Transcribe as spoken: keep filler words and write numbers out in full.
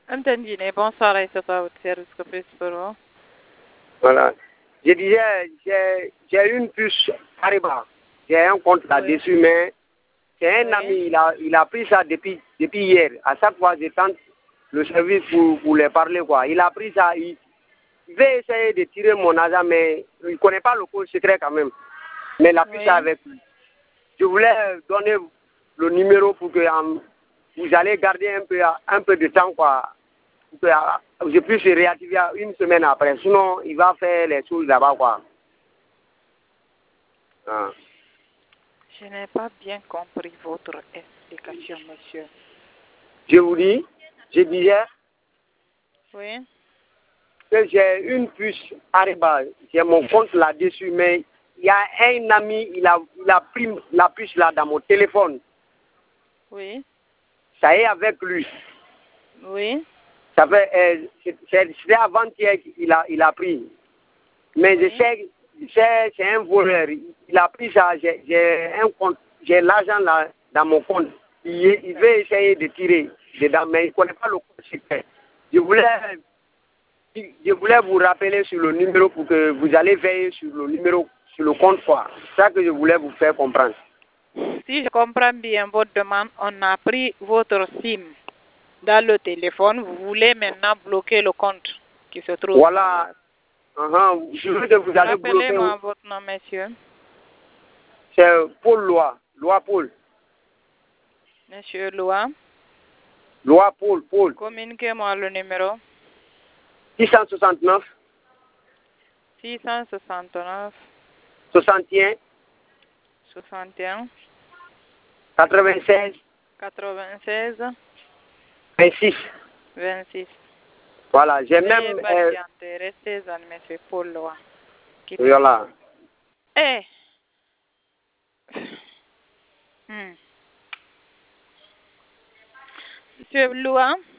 Entendu, bonsoir et c'est pas votre service que plus pour vous. Voilà. Je disais, j'ai, j'ai une puce Ariba. J'ai un compte Oui. là-dessus, mais c'est un Oui. ami, il a, il a pris ça depuis, depuis hier. À chaque fois, je tente le service pour, pour les parler, quoi. Il a pris ça, il, il veut essayer de tirer mon argent, mais il ne connaît pas le code secret quand même. Mais il a pris Oui. ça avec lui. Je voulais donner le numéro pour que um, vous allez garder un peu, un peu de temps, quoi. Pour que uh, je puisse réactiver une semaine après. Sinon, il va faire les choses là-bas, quoi. Ah. Je n'ai pas bien compris votre explication, monsieur. Je vous dis, je disais Oui. que j'ai une puce Ariba, j'ai mon compte là-dessus, mais il y a un ami, il a, il a pris la puce là dans mon téléphone. Oui. Ça est avec lui. Oui. Ça fait, euh, c'est- c'est- c'était avant-hier qu'il a, il a pris. Mais Oui. je sais, je sais, c'est un voleur. Il a pris ça, j'ai, j'ai un compte, j'ai l'argent là dans mon compte. Il, il veut essayer de tirer dedans, mais il ne connaît pas le compte secret. Je voulais, je voulais vous rappeler sur le numéro pour que vous allez veiller sur le numéro, sur le compte quoi. C'est ça que je voulais vous faire comprendre. Si je comprends bien votre demande, on a pris votre SIM dans le téléphone. Vous voulez maintenant bloquer le compte qui se trouve. Voilà. Uh-huh. Je veux que vous allez bloquer. Rappelez-moi votre nom, monsieur. C'est Paul Loi. Loi Paul. Monsieur Loa. Loi Paul. Paul. Communiquez-moi le numéro. six cent soixante-neuf. six cent soixante-neuf. soixante et un. soixante et un. quatre-vingt-seize. quatre-vingt-seize. vingt-six. vingt-six. Voilà, j'ai Veuillez même... Euh, patienter. Restez en monsieur Paul Loa. voilà. Eh. Hmm. Monsieur Loa.